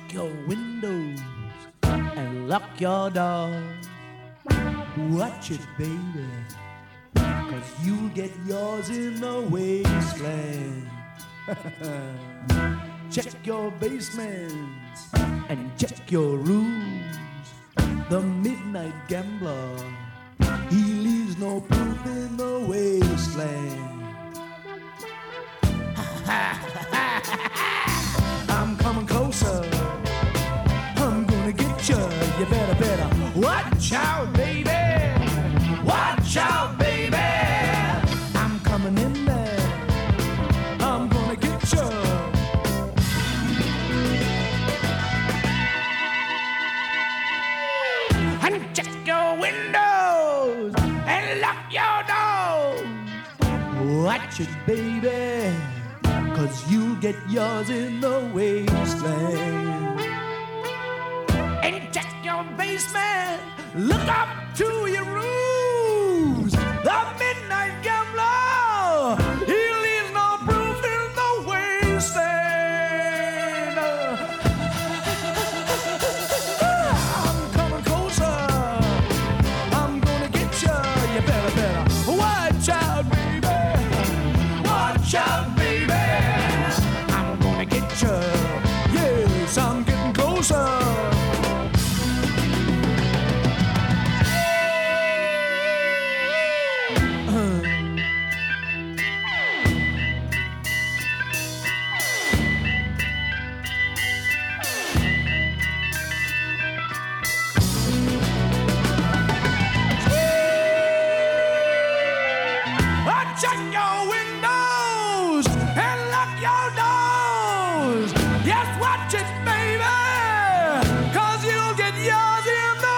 your windows and lock your doors. Watch it, baby, 'cause you'll get yours in the wasteland. Check your basements and check your rooms. The midnight gambler, he leaves no proof in the wasteland. I'm coming closer, I'm gonna get you. You better watch out, baby. Watch out, baby. I'm coming in there, I'm gonna get you. And check your windows and lock your doors. Watch it, baby, 'cause you'll get yours in the wasteland. And check your basement, look up to your roofs. The midnight gambler, he leaves no proof in the wasteland. I'm coming closer, I'm gonna get you. You better watch out, baby. Watch out, baby. I'm gonna get you. Yes, I'm getting closer. Check your windows and lock your doors. Yes, watch it, baby, 'cause you'll get yours in the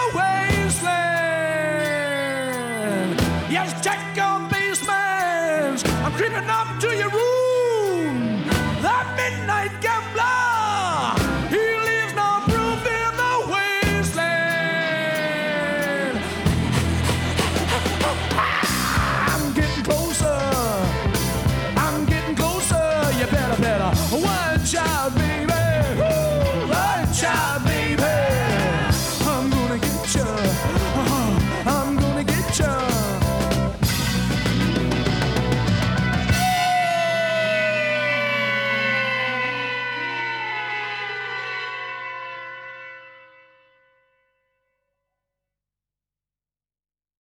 wasteland. Yes, check your basements, I'm creeping up to your room. The midnight gambler,